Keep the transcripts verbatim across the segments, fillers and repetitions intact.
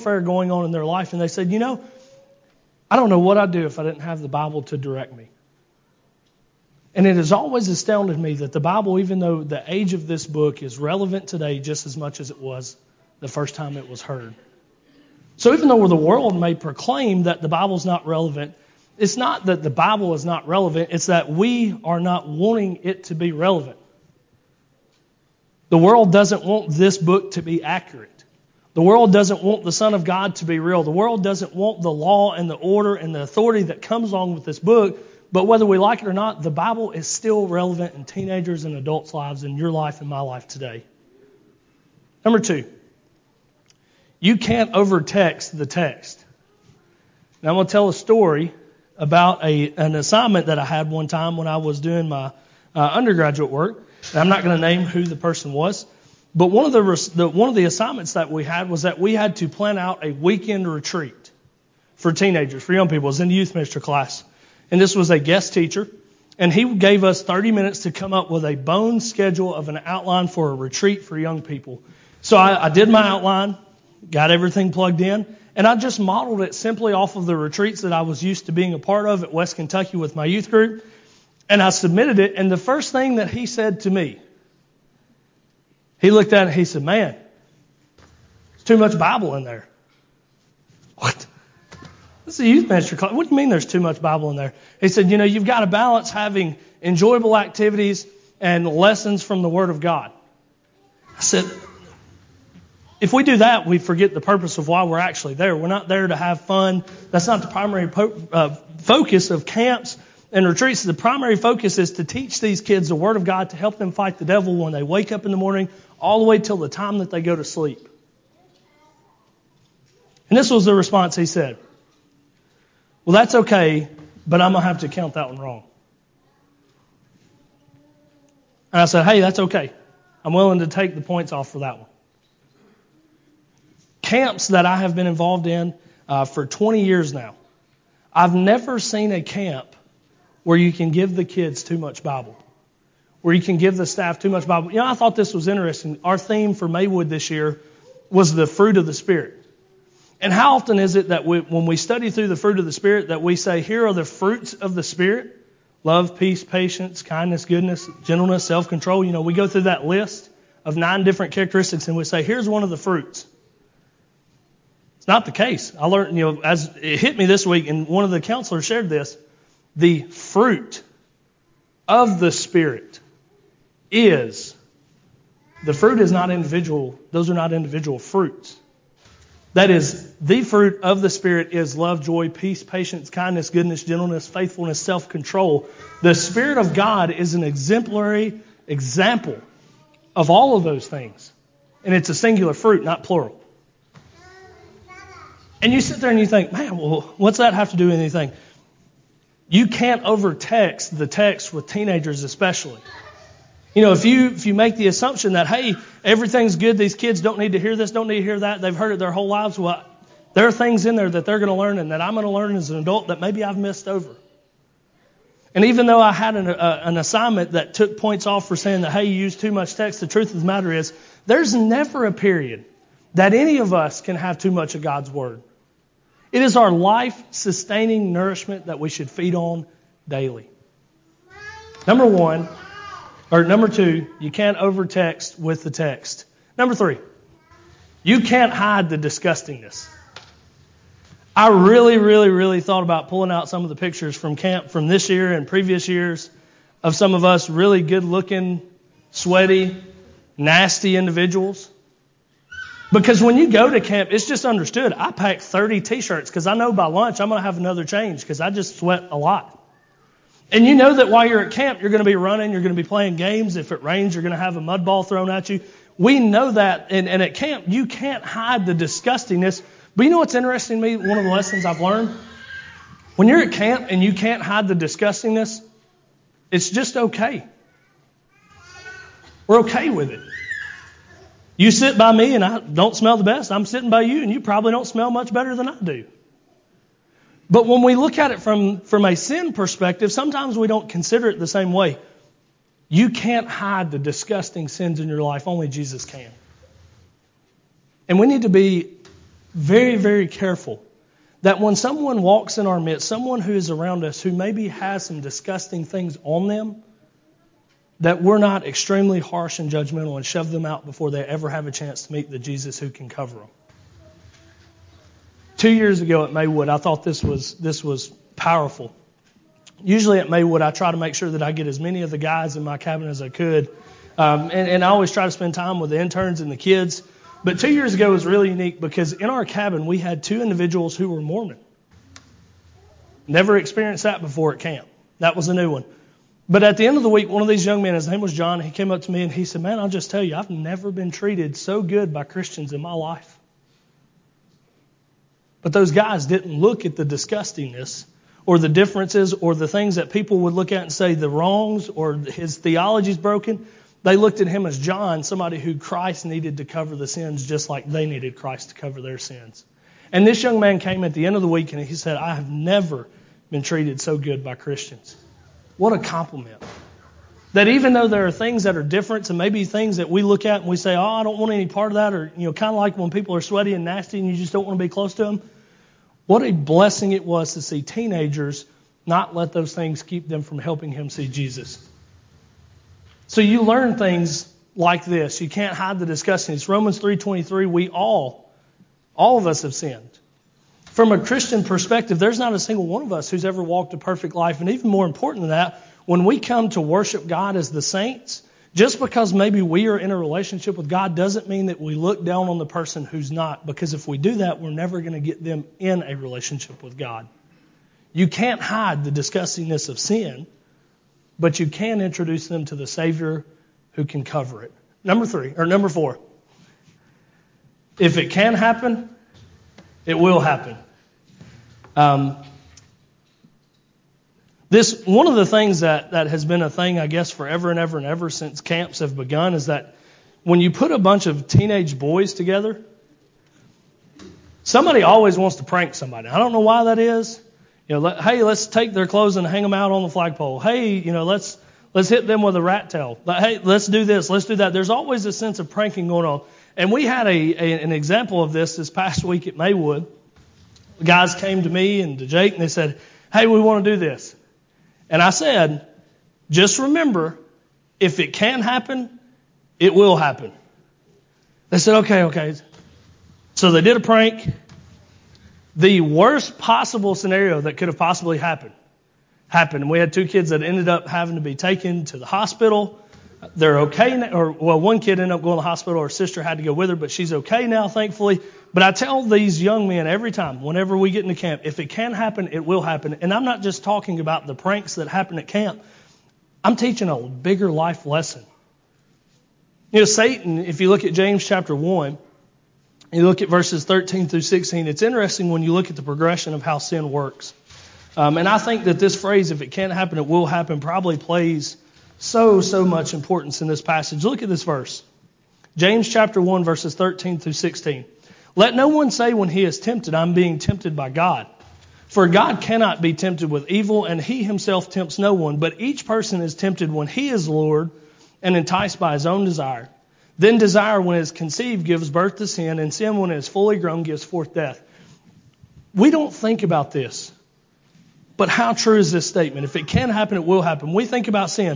warfare going on in their life, and they said, you know, I don't know what I'd do if I didn't have the Bible to direct me. And it has always astounded me that the Bible, even though the age of this book is relevant today just as much as it was the first time it was heard. So even though the world may proclaim that the Bible's not relevant, it's not that the Bible is not relevant, it's that we are not wanting it to be relevant. The world doesn't want this book to be accurate. The world doesn't want the Son of God to be real. The world doesn't want the law and the order and the authority that comes along with this book. But whether we like it or not, the Bible is still relevant in teenagers and adults' lives, in your life and my life today. Number two, you can't over-text the text. Now I'm going to tell a story about a an assignment that I had one time when I was doing my uh, undergraduate work. And I'm not going to name who the person was. But one of the, the one of the assignments that we had was that we had to plan out a weekend retreat for teenagers, for young people. It was in the youth ministry class. And this was a guest teacher. And he gave us thirty minutes to come up with a bone schedule of an outline for a retreat for young people. So I, I did my outline, got everything plugged in, and I just modeled it simply off of the retreats that I was used to being a part of at West Kentucky with my youth group. And I submitted it, and the first thing that he said to me, he looked at it and he said, man, there's too much Bible in there. What? This is a youth ministry class. What do you mean there's too much Bible in there? He said, you know, you've got to balance having enjoyable activities and lessons from the Word of God. I said, if we do that, we forget the purpose of why we're actually there. We're not there to have fun. That's not the primary po- uh, focus of camps and retreats. The primary focus is to teach these kids the Word of God, to help them fight the devil when they wake up in the morning, all the way till the time that they go to sleep. And this was the response he said. Well, that's okay, but I'm going to have to count that one wrong. And I said, hey, that's okay. I'm willing to take the points off for that one. Camps that I have been involved in uh, for twenty years now, I've never seen a camp where you can give the kids too much Bible, where you can give the staff too much Bible. You know, I thought this was interesting. Our theme for Maywood this year was the fruit of the Spirit. And how often is it that we, when we study through the fruit of the Spirit, that we say, here are the fruits of the Spirit: love, peace, patience, kindness, goodness, gentleness, self-control. You know, we go through that list of nine different characteristics and we say, here's one of the fruits. It's not the case. I learned, you know, as it hit me this week, and one of the counselors shared this, the fruit of the Spirit is, the fruit is not individual, those are not individual fruits. That is, the fruit of the Spirit is love, joy, peace, patience, kindness, goodness, gentleness, faithfulness, self-control. The Spirit of God is an exemplary example of all of those things. And it's a singular fruit, not plural. And you sit there and you think, man, well, what's that have to do with anything? You can't over-text the text with teenagers especially. You know, if you if you make the assumption that, hey, everything's good, these kids don't need to hear this, don't need to hear that, they've heard it their whole lives, well, there are things in there that they're going to learn and that I'm going to learn as an adult that maybe I've missed over. And even though I had an, uh, an assignment that took points off for saying that, hey, you use too much text, the truth of the matter is there's never a period that any of us can have too much of God's Word. It is our life-sustaining nourishment that we should feed on daily. Number one, or number two, you can't over-text with the text. Number three, you can't hide the disgustingness. I really, really, really thought about pulling out some of the pictures from camp from this year and previous years of some of us really good-looking, sweaty, nasty individuals. Because when you go to camp, it's just understood. I pack thirty T-shirts because I know by lunch I'm going to have another change because I just sweat a lot. And you know that while you're at camp, you're going to be running, you're going to be playing games. If it rains, you're going to have a mud ball thrown at you. We know that. And, and at camp, you can't hide the disgustingness. But you know what's interesting to me? One of the lessons I've learned? When you're at camp and you can't hide the disgustingness, it's just okay. We're okay with it. You sit by me and I don't smell the best. I'm sitting by you and you probably don't smell much better than I do. But when we look at it from, from a sin perspective, sometimes we don't consider it the same way. You can't hide the disgusting sins in your life. Only Jesus can. And we need to be very, very careful that when someone walks in our midst, someone who is around us who maybe has some disgusting things on them, that we're not extremely harsh and judgmental and shove them out before they ever have a chance to meet the Jesus who can cover them. Two years ago at Maywood, I thought this was this was powerful. Usually at Maywood, I try to make sure that I get as many of the guys in my cabin as I could. Um, and, and I always try to spend time with the interns and the kids. But two years ago was really unique because in our cabin, we had two individuals who were Mormon. Never experienced that before at camp. That was a new one. But at the end of the week, one of these young men, his name was John, he came up to me and he said, man, I'll just tell you, I've never been treated so good by Christians in my life. But those guys didn't look at the disgustingness or the differences or the things that people would look at and say the wrongs or his theology's broken. They looked at him as John, somebody who Christ needed to cover the sins just like they needed Christ to cover their sins. And this young man came at the end of the week and he said, I have never been treated so good by Christians. What a compliment. That even though there are things that are different and maybe things that we look at and we say, oh, I don't want any part of that, or, you know, kind of like when people are sweaty and nasty and you just don't want to be close to them. What a blessing it was to see teenagers not let those things keep them from helping him see Jesus. So you learn things like this. You can't hide the disgusting. It's Romans three twenty-three. We all, all of us have sinned. From a Christian perspective, there's not a single one of us who's ever walked a perfect life. And even more important than that, when we come to worship God as the saints, just because maybe we are in a relationship with God doesn't mean that we look down on the person who's not. Because if we do that, we're never going to get them in a relationship with God. You can't hide the disgustingness of sin, but you can introduce them to the Savior who can cover it. Number three, or number four. If it can happen, it will happen. Um, this one of the things that, that has been a thing, I guess, forever and ever and ever since camps have begun is that when you put a bunch of teenage boys together, somebody always wants to prank somebody. I don't know why that is. You know, let, hey, let's take their clothes and hang them out on the flagpole. Hey, you know, let's let's hit them with a rat tail. Hey, let's do this, let's do that. There's always a sense of pranking going on. And we had a, a an example of this this past week at Maywood. The guys came to me and to Jake and they said, hey, we want to do this. And I said, just remember, if it can happen, it will happen. They said, okay, okay. So they did a prank. The worst possible scenario that could have possibly happened, happened. And we had two kids that ended up having to be taken to the hospital. They're okay now, or well, one kid ended up going to the hospital. Her sister had to go with her, but she's okay now, thankfully. But I tell these young men every time, whenever we get into camp, if it can happen, it will happen. And I'm not just talking about the pranks that happen at camp. I'm teaching a bigger life lesson. You know, Satan, if you look at James chapter one, you look at verses thirteen through sixteen, it's interesting when you look at the progression of how sin works. Um, and I think that this phrase, if it can happen, it will happen, probably plays so, so much importance in this passage. Look at this verse. James chapter one, verses thirteen through sixteen. Let no one say when he is tempted, I'm being tempted by God. For God cannot be tempted with evil, and he himself tempts no one. But each person is tempted when he is lured and enticed by his own desire. Then desire, when it is conceived, gives birth to sin, and sin, when it is fully grown, gives forth death. We don't think about this. But how true is this statement? If it can happen, it will happen. We think about sin.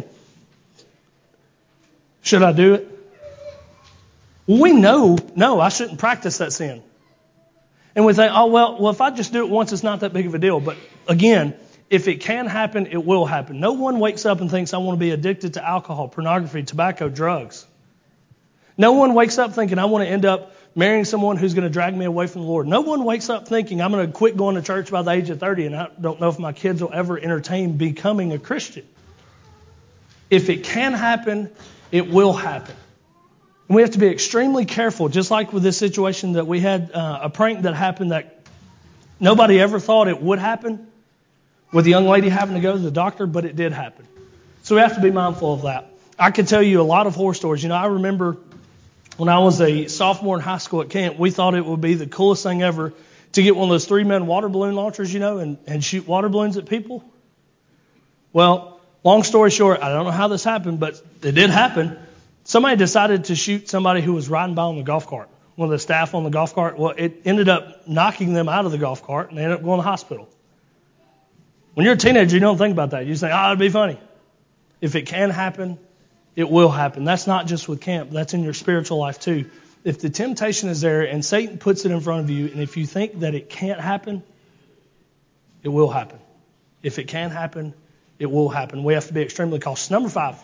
Should I do it? We know, no, I shouldn't practice that sin. And we think, oh, well, well, if I just do it once, it's not that big of a deal. But again, if it can happen, it will happen. No one wakes up and thinks, I want to be addicted to alcohol, pornography, tobacco, drugs. No one wakes up thinking, I want to end up marrying someone who's going to drag me away from the Lord. No one wakes up thinking, I'm going to quit going to church by the age of thirty, and I don't know if my kids will ever entertain becoming a Christian. If it can happen, it will happen. And we have to be extremely careful, just like with this situation that we had uh, a prank that happened that nobody ever thought it would happen with the young lady having to go to the doctor, but it did happen. So we have to be mindful of that. I could tell you a lot of horror stories. You know, I remember when I was a sophomore in high school at camp, we thought it would be the coolest thing ever to get one of those three-man water balloon launchers, you know, and, and shoot water balloons at people. Well, long story short, I don't know how this happened, but it did happen. Somebody decided to shoot somebody who was riding by on the golf cart. one of the staff on the golf cart. Well, it ended up knocking them out of the golf cart, and they ended up going to the hospital. When you're a teenager, you don't think about that. You say, oh, it'd be funny. If it can happen, it will happen. That's not just with camp. That's in your spiritual life too. If the temptation is there and Satan puts it in front of you, and if you think that it can't happen, it will happen. If it can happen, it will happen. We have to be extremely cautious. Number five,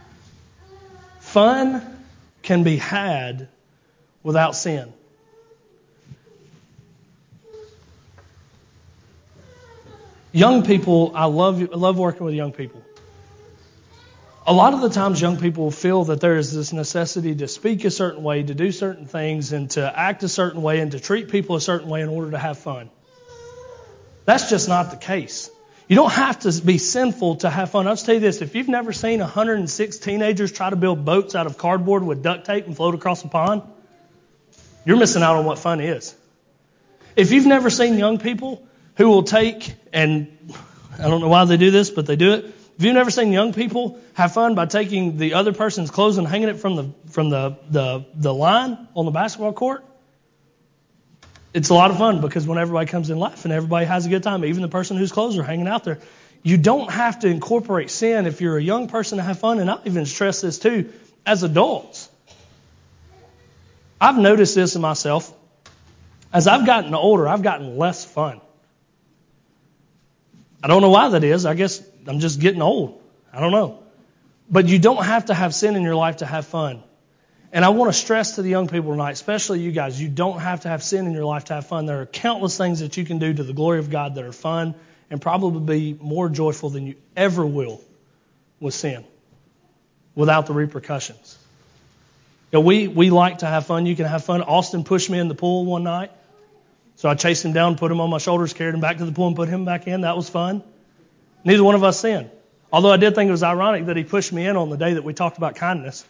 fun can be had without sin. Young people, I love I love working with young people. A lot of the times young people feel that there is this necessity to speak a certain way, to do certain things, and to act a certain way, and to treat people a certain way in order to have fun. That's just not the case. You don't have to be sinful to have fun. I'll just tell you this. If you've never seen one hundred six teenagers try to build boats out of cardboard with duct tape and float across a pond, you're missing out on what fun is. If you've never seen young people who will take, and I don't know why they do this, but they do it. If you've never seen young people have fun by taking the other person's clothes and hanging it from the from the, the, the line on the basketball court, it's a lot of fun because when everybody comes in laughing, everybody has a good time, even the person whose clothes are hanging out there. You don't have to incorporate sin if you're a young person to have fun, and I'll even stress this too, as adults. I've noticed this in myself. As I've gotten older, I've gotten less fun. I don't know why that is. I guess I'm just getting old. I don't know. But you don't have to have sin in your life to have fun. And I want to stress to the young people tonight, especially you guys, you don't have to have sin in your life to have fun. There are countless things that you can do to the glory of God that are fun and probably be more joyful than you ever will with sin without the repercussions. You know, we, we like to have fun. You can have fun. Austin pushed me in the pool one night. So I chased him down, put him on my shoulders, carried him back to the pool and put him back in. That was fun. Neither one of us sinned. Although I did think it was ironic that he pushed me in on the day that we talked about kindness.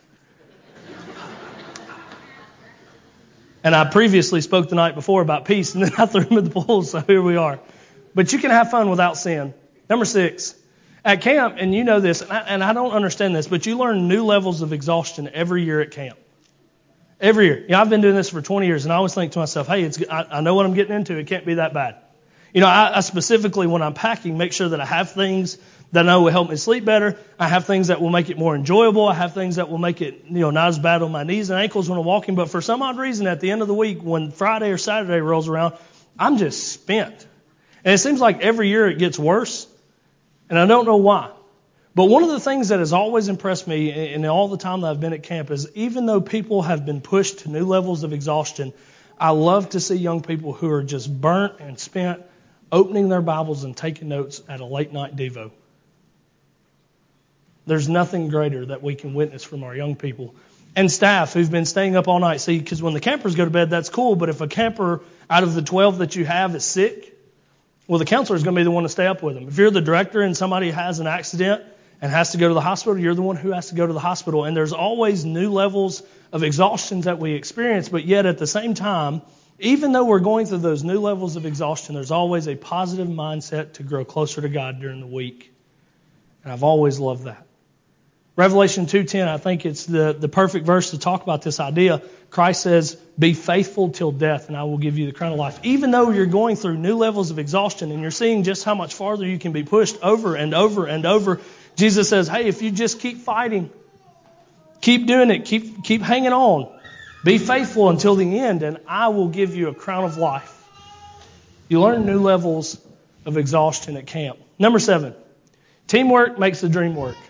And I previously spoke the night before about peace, and then I threw him in the pool, so here we are. But you can have fun without sin. Number six, at camp, and you know this, and I, and I don't understand this, but you learn new levels of exhaustion every year at camp. Every year. You know, I've been doing this for twenty years, and I always think to myself, hey, it's, I, I know what I'm getting into. It can't be that bad. You know, I, I specifically, when I'm packing, make sure that I have things that I know will help me sleep better. I have things that will make it more enjoyable. I have things that will make it, you know, not as bad on my knees and ankles when I'm walking. But for some odd reason, at the end of the week, when Friday or Saturday rolls around, I'm just spent. And it seems like every year it gets worse, and I don't know why. But one of the things that has always impressed me in all the time that I've been at camp is even though people have been pushed to new levels of exhaustion, I love to see young people who are just burnt and spent opening their Bibles and taking notes at a late night devo. There's nothing greater that we can witness from our young people. And staff who've been staying up all night. See, because when the campers go to bed, that's cool. But if a camper out of the twelve that you have is sick, well, the counselor is going to be the one to stay up with them. If you're the director and somebody has an accident and has to go to the hospital, you're the one who has to go to the hospital. And there's always new levels of exhaustion that we experience. But yet at the same time, even though we're going through those new levels of exhaustion, there's always a positive mindset to grow closer to God during the week. And I've always loved that. Revelation two ten, I think it's the, the perfect verse to talk about this idea. Christ says, be faithful till death, and I will give you the crown of life. Even though you're going through new levels of exhaustion and you're seeing just how much farther you can be pushed over and over and over, Jesus says, hey, if you just keep fighting, keep doing it, keep, keep hanging on, be faithful until the end, and I will give you a crown of life. You learn new levels of exhaustion at camp. Number seven, teamwork makes the dream work.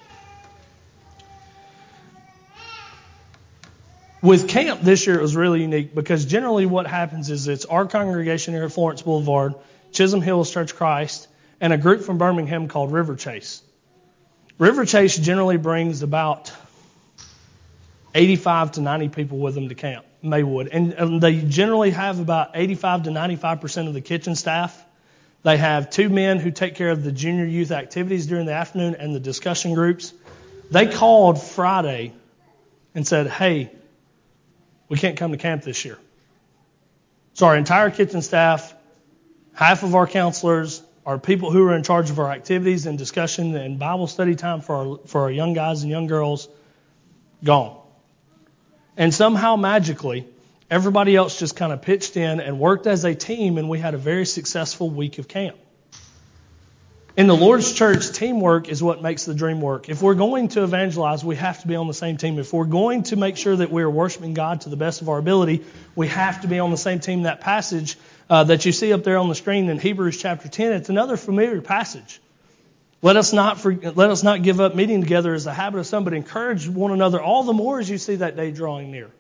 With camp this year, it was really unique because generally what happens is it's our congregation here at Florence Boulevard, Chisholm Hills Church of Christ, and a group from Birmingham called River Chase. River Chase generally brings about eighty-five to ninety people with them to camp, Maywood. And, and they generally have about eighty-five to ninety-five percent of the kitchen staff. They have two men who take care of the junior youth activities during the afternoon and the discussion groups. They called Friday and said, hey, we can't come to camp this year. So our entire kitchen staff, half of our counselors, our people who are in charge of our activities and discussion and Bible study time for our, for our young guys and young girls, gone. And somehow magically, Everybody else just kind of pitched in and worked as a team, and we had a very successful week of camp. In the Lord's church, teamwork is what makes the dream work. If we're going to evangelize, we have to be on the same team. If we're going to make sure that we're worshiping God to the best of our ability, we have to be on the same team. That passage uh, that you see up there on the screen in Hebrews chapter ten, it's another familiar passage. Let us not for, let us not give up meeting together as a habit of some, but encourage one another all the more as you see that day drawing near.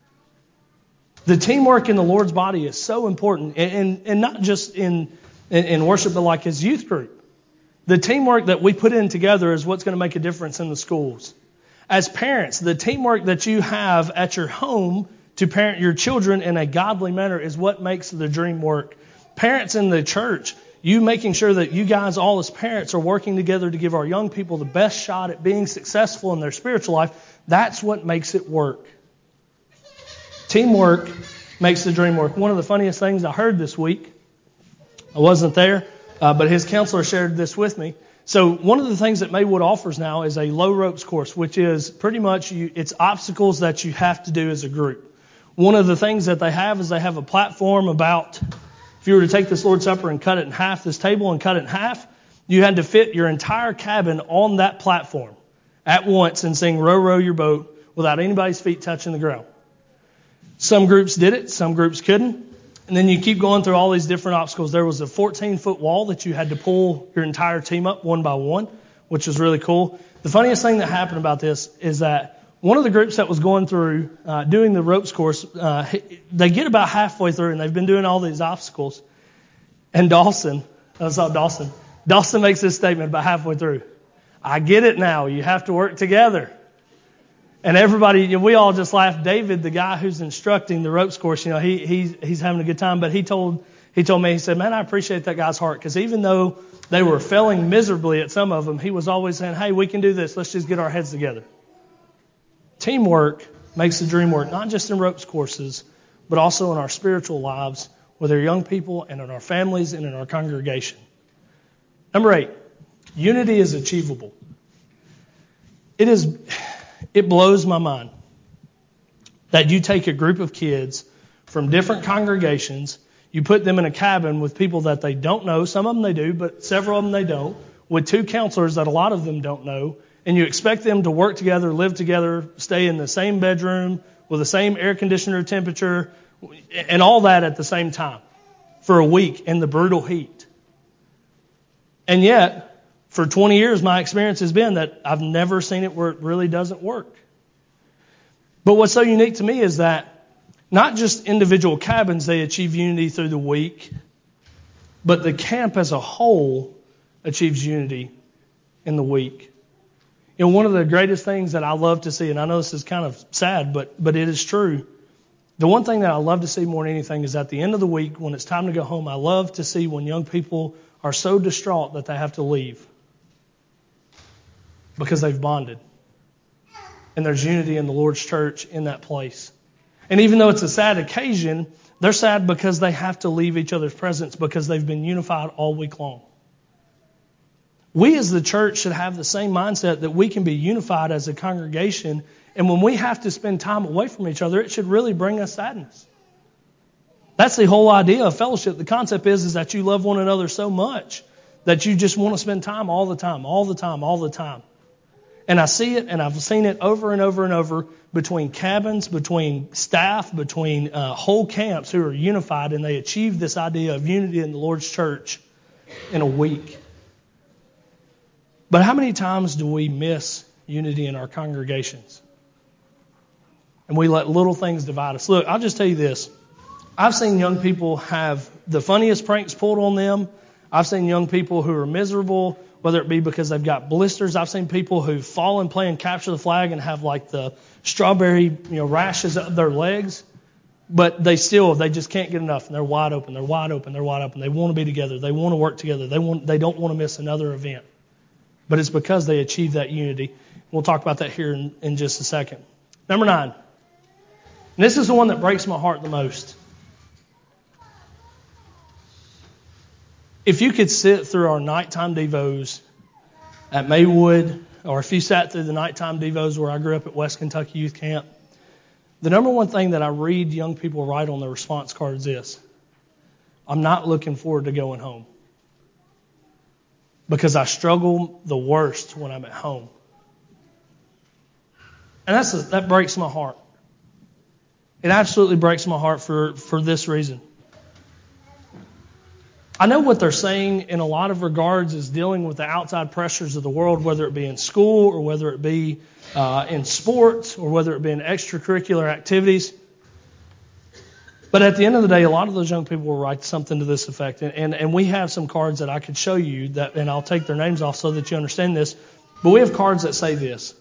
The teamwork in the Lord's body is so important, and, and, and not just in, in, in worship, but like His youth group. The teamwork that we put in together is what's going to make a difference in the schools. As parents, the teamwork that you have at your home to parent your children in a godly manner is what makes the dream work. Parents in the church, you making sure that you guys all as parents are working together to give our young people the best shot at being successful in their spiritual life, that's what makes it work. Teamwork makes the dream work. One of the funniest things I heard this week, I wasn't there, uh, but his counselor shared this with me. So one of the things that Maywood offers now is a low ropes course, which is pretty much you, it's obstacles that you have to do as a group. One of the things that they have is they have a platform about, if you were to take this Lord's Supper and cut it in half, this table and cut it in half, you had to fit your entire cabin on that platform at once and sing Row, Row Your Boat without anybody's feet touching the ground. Some groups did it, some groups couldn't. And then you keep going through all these different obstacles. There was a fourteen-foot wall that you had to pull your entire team up one by one, which was really cool. The funniest thing that happened about this is that one of the groups that was going through uh, doing the ropes course, uh, they get about halfway through, and they've been doing all these obstacles. And Dawson, I saw Dawson, Dawson makes this statement about halfway through. I get it now. You have to work together. And everybody, you know, we all just laughed. David, the guy who's instructing the ropes course, you know, he he's he's having a good time. But he told he told me, he said, man, I appreciate that guy's heart, because even though they were failing miserably at some of them, he was always saying, hey, we can do this. Let's just get our heads together. Teamwork makes the dream work, not just in ropes courses, but also in our spiritual lives with our young people and in our families and in our congregation. Number eight, unity is achievable. It is. It blows my mind that you take a group of kids from different congregations, you put them in a cabin with people that they don't know, some of them they do, but several of them they don't, with two counselors that a lot of them don't know, and you expect them to work together, live together, stay in the same bedroom with the same air conditioner temperature, and all that at the same time for a week in the brutal heat. And yet, for twenty years, my experience has been that I've never seen it where it really doesn't work. But what's so unique to me is that not just individual cabins, they achieve unity through the week, but the camp as a whole achieves unity in the week. You know, one of the greatest things that I love to see, and I know this is kind of sad, but but it is true. The one thing that I love to see more than anything is at the end of the week, when it's time to go home, I love to see when young people are so distraught that they have to leave, because they've bonded. And there's unity in the Lord's church in that place. And even though it's a sad occasion, they're sad because they have to leave each other's presence because they've been unified all week long. We as the church should have the same mindset that we can be unified as a congregation. And when we have to spend time away from each other, it should really bring us sadness. That's the whole idea of fellowship. The concept is, is that you love one another so much that you just want to spend time all the time, all the time, all the time. And I see it, and I've seen it over and over and over between cabins, between staff, between uh, whole camps who are unified, and they achieve this idea of unity in the Lord's church in a week. But how many times do we miss unity in our congregations? And we let little things divide us. Look, I'll just tell you this. I've seen young people have the funniest pranks pulled on them. I've seen young people who are miserable, whether it be because they've got blisters. I've seen people who fall and play and capture the flag and have like the strawberry, you know, rashes up their legs. But they still, they just can't get enough. And they're wide open. They're wide open. They're wide open. They want to be together. They want to work together. They want. They don't want to miss another event. But it's because they achieve that unity. We'll talk about that here in, in just a second. Number nine. And this is the one that breaks my heart the most. If you could sit through our nighttime devos at Maywood, or if you sat through the nighttime devos where I grew up at West Kentucky Youth Camp, The number one thing that I read young people write on their response card is this: I'm not looking forward to going home because I struggle the worst when I'm at home. And that's a, that breaks my heart. It absolutely breaks my heart for, for this reason. I know what they're saying in a lot of regards is dealing with the outside pressures of the world, whether it be in school or whether it be uh, in sports or whether it be in extracurricular activities. But at the end of the day, a lot of those young people will write something to this effect. And, and, and we have some cards that I could show you, that, and I'll take their names off so that you understand this. But we have cards that say this: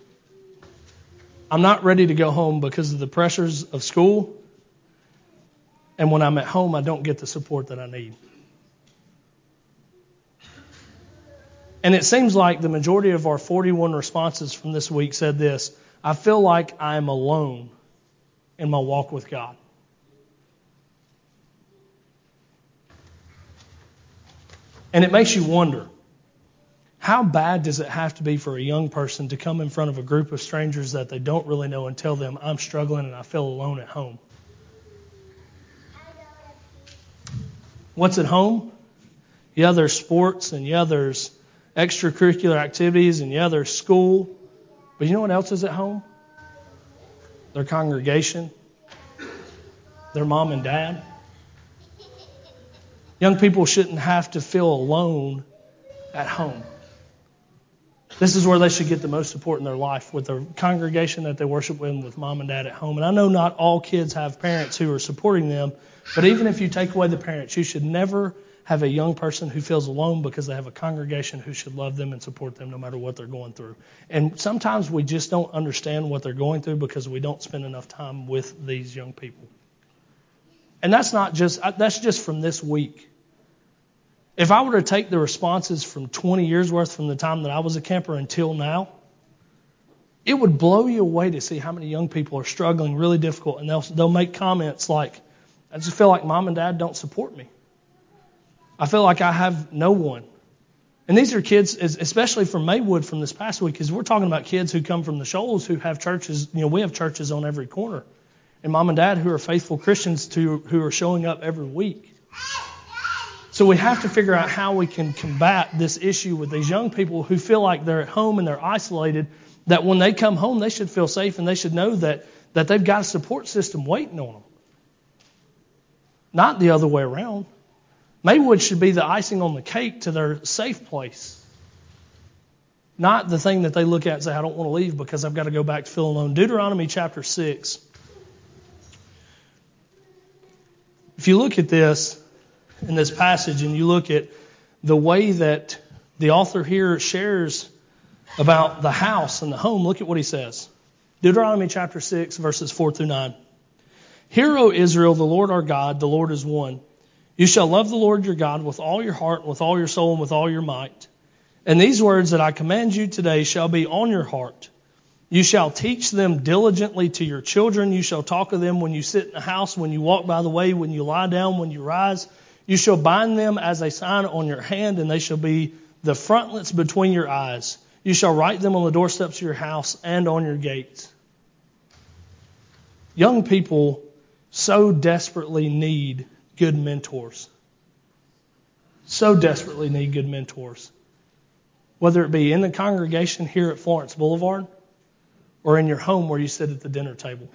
I'm not ready to go home because of the pressures of school. And when I'm at home, I don't get the support that I need. And it seems like the majority of our forty-one responses from this week said this: I feel like I'm alone in my walk with God. And it makes you wonder, how bad does it have to be for a young person to come in front of a group of strangers that they don't really know and tell them, I'm struggling and I feel alone at home? What's at home? Yeah, there's sports, and yeah, there's extracurricular activities, and yeah, there's school. But you know what else is at home? Their congregation, their mom and dad. Young people shouldn't have to feel alone at home. This is where they should get the most support in their life, with their congregation that they worship with, and with mom and dad at home. And I know not all kids have parents who are supporting them, but even if you take away the parents, you should never have a young person who feels alone because they have a congregation who should love them and support them no matter what they're going through. And sometimes we just don't understand what they're going through because we don't spend enough time with these young people. And that's not just, that's just from this week. If I were to take the responses from twenty years worth from the time that I was a camper until now, it would blow you away to see how many young people are struggling really difficult. And they'll, they'll make comments like, I just feel like mom and dad don't support me. I feel like I have no one. And these are kids, especially from Maywood from this past week, because we're talking about kids who come from the Shoals who have churches. You know, we have churches on every corner. And mom and dad who are faithful Christians to, who are showing up every week. So we have to figure out how we can combat this issue with these young people who feel like they're at home and they're isolated, that when they come home, they should feel safe and they should know that, that they've got a support system waiting on them. Not the other way around. Maywood should be the icing on the cake to their safe place. Not the thing that they look at and say, I don't want to leave because I've got to go back to feel alone. Deuteronomy chapter six. If you look at this, in this passage, and you look at the way that the author here shares about the house and the home, look at what he says. Deuteronomy chapter six, verses four through nine. Hear, O Israel, the Lord our God, the Lord is one. You shall love the Lord your God with all your heart, and with all your soul, and with all your might. And these words that I command you today shall be on your heart. You shall teach them diligently to your children. You shall talk of them when you sit in the house, when you walk by the way, when you lie down, when you rise. You shall bind them as a sign on your hand, and they shall be the frontlets between your eyes. You shall write them on the doorsteps of your house and on your gates. Young people so desperately need good mentors. So desperately need good mentors. Whether it be in the congregation here at Florence Boulevard or in your home where you sit at the dinner table.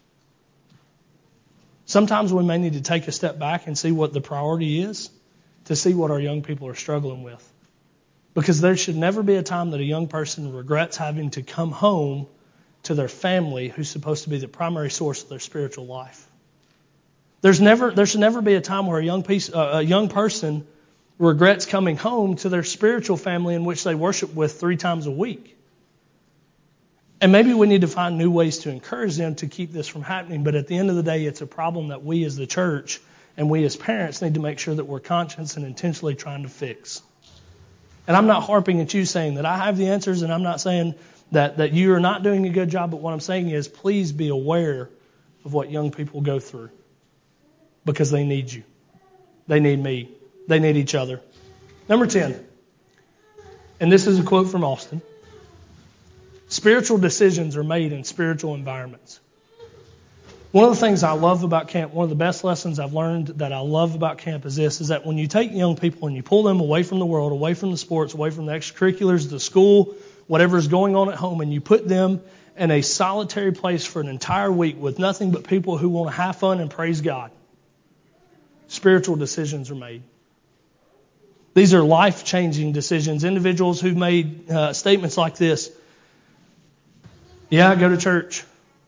Sometimes we may need to take a step back and see what the priority is to see what our young people are struggling with. Because there should never be a time that a young person regrets having to come home to their family who's supposed to be the primary source of their spiritual life. There's never, there should never be a time where a young, piece, uh, a young person regrets coming home to their spiritual family in which they worship with three times a week. And maybe we need to find new ways to encourage them to keep this from happening. But at the end of the day, it's a problem that we as the church and we as parents need to make sure that we're conscious and intentionally trying to fix. And I'm not harping at you saying that I have the answers, and I'm not saying that, that you are not doing a good job. But what I'm saying is please be aware of what young people go through because they need you. They need me. They need each other. Number ten, and this is a quote from Austin. Spiritual decisions are made in spiritual environments. One of the things I love about camp, one of the best lessons I've learned that I love about camp is this, is that when you take young people and you pull them away from the world, away from the sports, away from the extracurriculars, the school, whatever is going on at home, and you put them in a solitary place for an entire week with nothing but people who want to have fun and praise God, spiritual decisions are made. These are life-changing decisions. Individuals who've made uh, statements like this. Yeah, I go to church,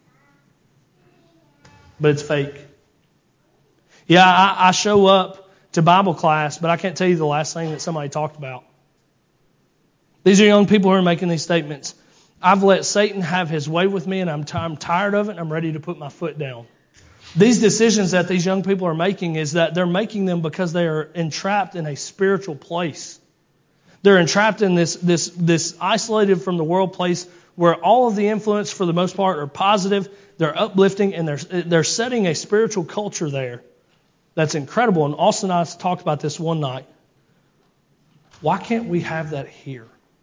but it's fake. Yeah, I, I show up to Bible class, but I can't tell you the last thing that somebody talked about. These are young people who are making these statements. I've let Satan have his way with me, and I'm, t- I'm tired of it, and I'm ready to put my foot down. These decisions that these young people are making is that they're making them because they are entrapped in a spiritual place. They're entrapped in this, this, this isolated from the world place where all of the influence, for the most part, are positive, they're uplifting, and they're, they're setting a spiritual culture there that's incredible. And Austin and I talked about this one night. Why can't we have that here?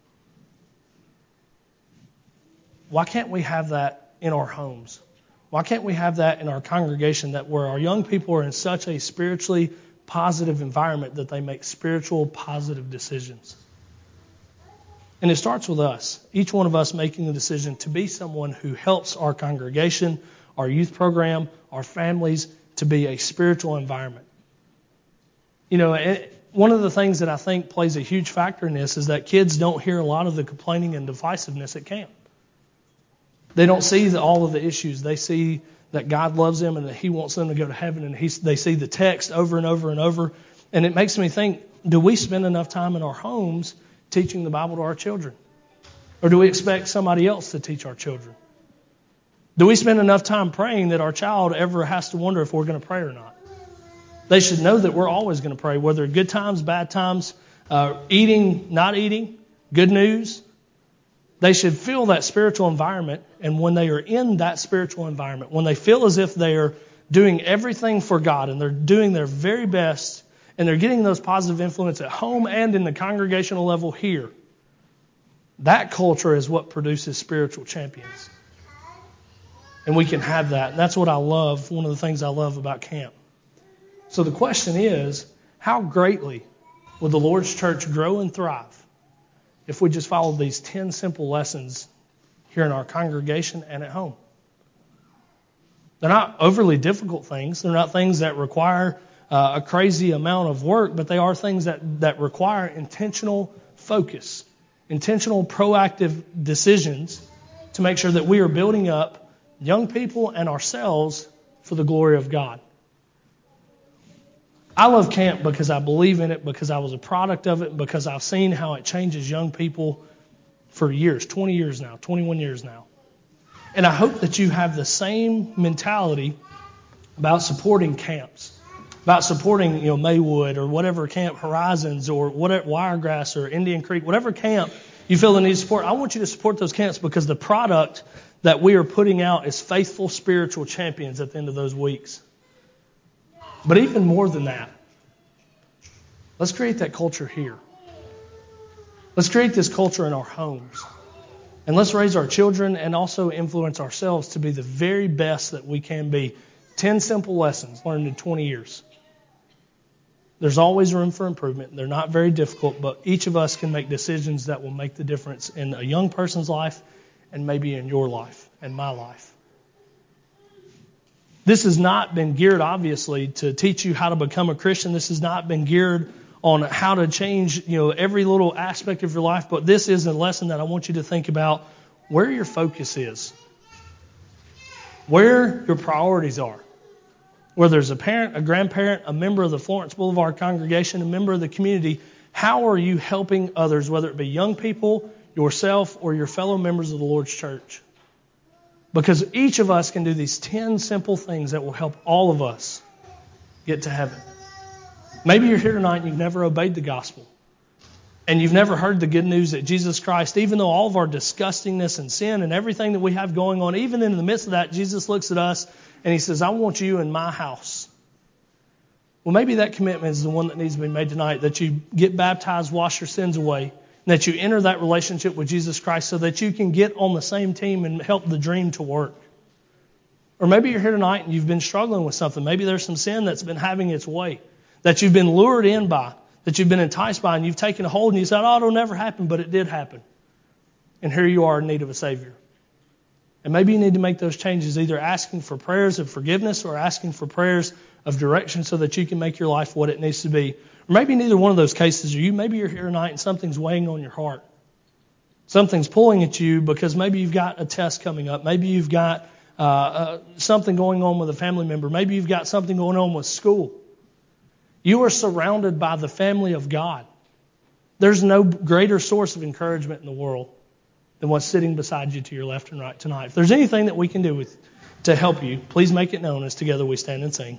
Why can't we have that in our homes? Why can't we have that in our congregation, that where our young people are in such a spiritually positive environment that they make spiritual positive decisions? And it starts with us, each one of us making the decision to be someone who helps our congregation, our youth program, our families to be a spiritual environment. You know, it, one of the things that I think plays a huge factor in this is that kids don't hear a lot of the complaining and divisiveness at camp. They don't see the, all of the issues. They see that God loves them and that He wants them to go to heaven, and he, they see the text over and over and over. And it makes me think, do we spend enough time in our homes teaching the Bible to our children? Or do we expect somebody else to teach our children? Do we spend enough time praying that our child ever has to wonder if we're going to pray or not? They should know that we're always going to pray, whether good times, bad times, uh, eating, not eating, good news. They should feel that spiritual environment, and when they are in that spiritual environment, when they feel as if they are doing everything for God and they're doing their very best and they're getting those positive influence at home and in the congregational level here, that culture is what produces spiritual champions. And we can have that. And that's what I love, one of the things I love about camp. So the question is, how greatly will the Lord's church grow and thrive if we just follow these ten simple lessons here in our congregation and at home? They're not overly difficult things. They're not things that require uh, a crazy amount of work, but they are things that, that require intentional focus, intentional proactive decisions to make sure that we are building up young people and ourselves for the glory of God. I love camp because I believe in it, because I was a product of it, and because I've seen how it changes young people for years, twenty years now, twenty-one years now. And I hope that you have the same mentality about supporting camps, about supporting, you know, Maywood or whatever camp, Horizons or whatever, Wiregrass or Indian Creek, whatever camp you feel the need to support. I want you to support those camps because the product that we are putting out is faithful spiritual champions at the end of those weeks. But even more than that, let's create that culture here. Let's create this culture in our homes. And let's raise our children and also influence ourselves to be the very best that we can be. Ten simple lessons learned in twenty years. There's always room for improvement. They're not very difficult, but each of us can make decisions that will make the difference in a young person's life and maybe in your life and my life. This has not been geared, obviously, to teach you how to become a Christian. This has not been geared on how to change, you know, every little aspect of your life. But this is a lesson that I want you to think about where your focus is, where your priorities are. Whether there's a parent, a grandparent, a member of the Florence Boulevard congregation, a member of the community, how are you helping others, whether it be young people, yourself, or your fellow members of the Lord's church? Because each of us can do these ten simple things that will help all of us get to heaven. Maybe you're here tonight and you've never obeyed the gospel. And you've never heard the good news that Jesus Christ, even though all of our disgustingness and sin and everything that we have going on, even in the midst of that, Jesus looks at us and He says, I want you in my house. Well, maybe that commitment is the one that needs to be made tonight, that you get baptized, wash your sins away, that you enter that relationship with Jesus Christ so that you can get on the same team and help the dream to work. Or maybe you're here tonight and you've been struggling with something. Maybe there's some sin that's been having its way, that you've been lured in by, that you've been enticed by, and you've taken a hold and you said, oh, it'll never happen, but it did happen. And here you are in need of a Savior. And maybe you need to make those changes, either asking for prayers of forgiveness or asking for prayers of direction so that you can make your life what it needs to be. Or maybe neither one of those cases are you. Maybe you're here tonight and something's weighing on your heart. Something's pulling at you because maybe you've got a test coming up. Maybe you've got uh, uh, something going on with a family member. Maybe you've got something going on with school. You are surrounded by the family of God. There's no greater source of encouragement in the world than what's sitting beside you to your left and right tonight. If there's anything that we can do with, to help you, please make it known as together we stand and sing.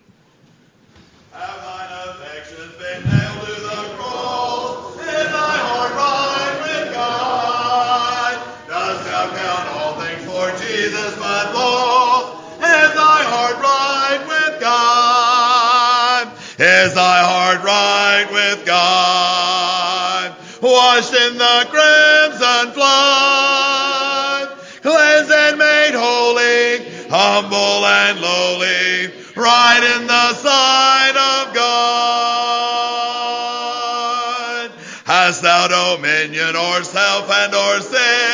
Have thine affections been nailed to the cross? Is thy heart right with God? Dost thou count all things for Jesus but loss? Is thy heart right with God? Is thy heart right with God? Washed in the crimson flood, cleansed and made holy, humble and lowly, right in the sight of God. Hast thou dominion o'er self and o'er sin?